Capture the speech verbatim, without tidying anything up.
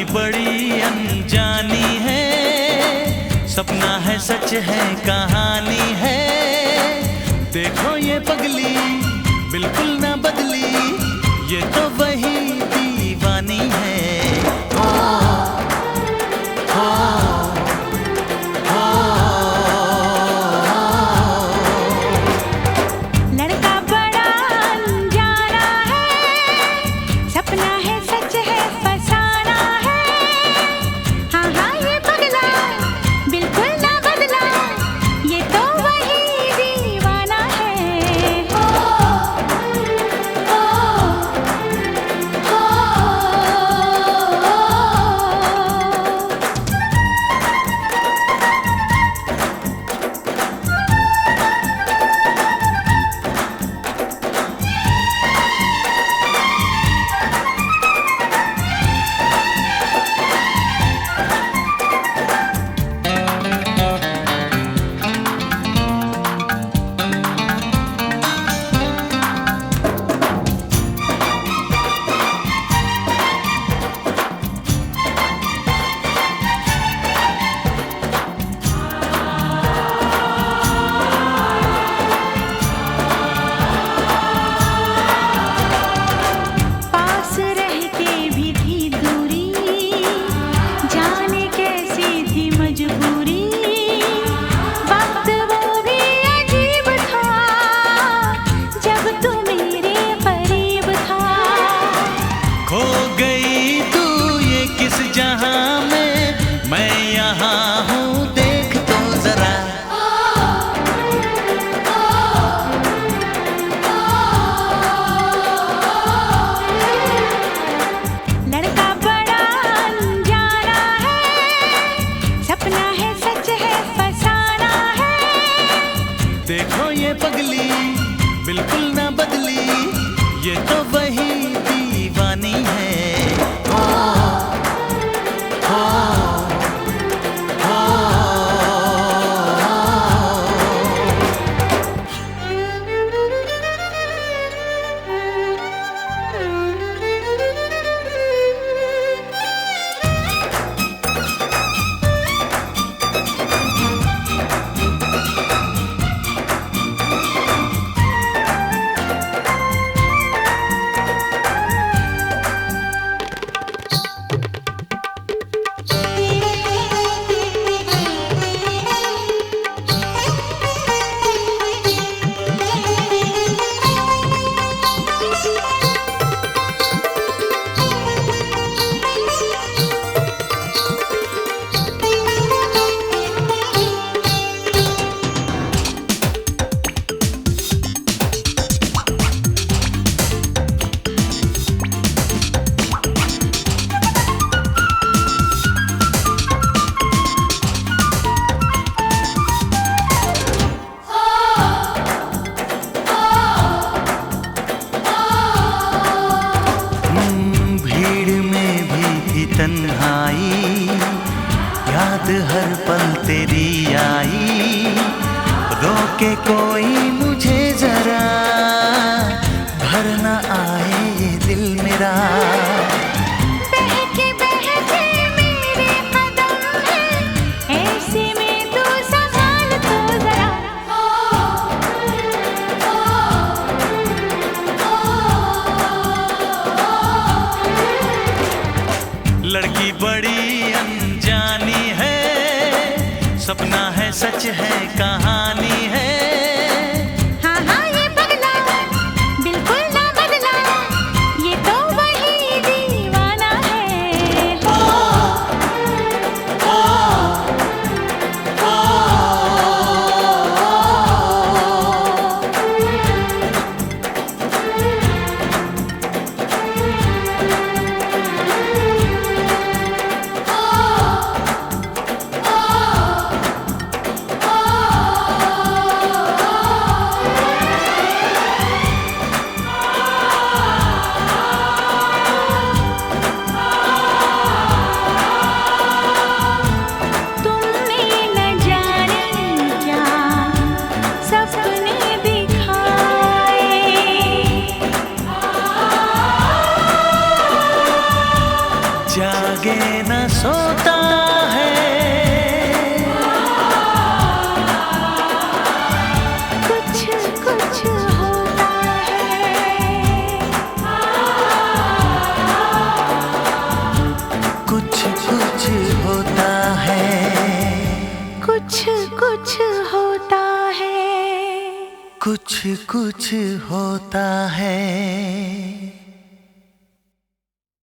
बड़ी अनजानी है, सपना है सच है कहानी है। देखो ये पगली बिल्कुल ना बदली, ये तो वही दीवानी है। ओ, ओ, लड़का बड़ा अनजाना है, सपना है सच है फसाना है। हाँ हाँ ये पगला बिल्कुल ना बदला, ये तो वही दीवाना है। ओ, ओ, ओ, पास रह के भी थी दूरी, जाने कैसी थी मजबूरी। वक्त वो भी अजीब था, जब तू मेरे करीब था। खो गई तू ये किस जहां में, मैं यहाँ हूँ देख तो जरा। लड़का बड़ा अनजाना है, सपना है सच है फसाना है। देखो ये पगली बिल्कुल ना बदली, ये तो वही दीवानी है। ओ, ओ, ओ, हम्म, भीड़ में भी थी तन्हाई, याद हर पल तेरी आई। रोके कोई मुझे जरा, भर न आए ये दिल मेरा। बहके बहके मेरे कदम है, ऐसे में तू संभाल तो जरा। लड़की बड़ी अनजानी है, सपना है सच है कहानी है। हाँ हाँ ये पगला बिल्कुल ना बदला, ये तो वही दीवाना है। ओ, ओ, ओ, कुछ कुछ होता है।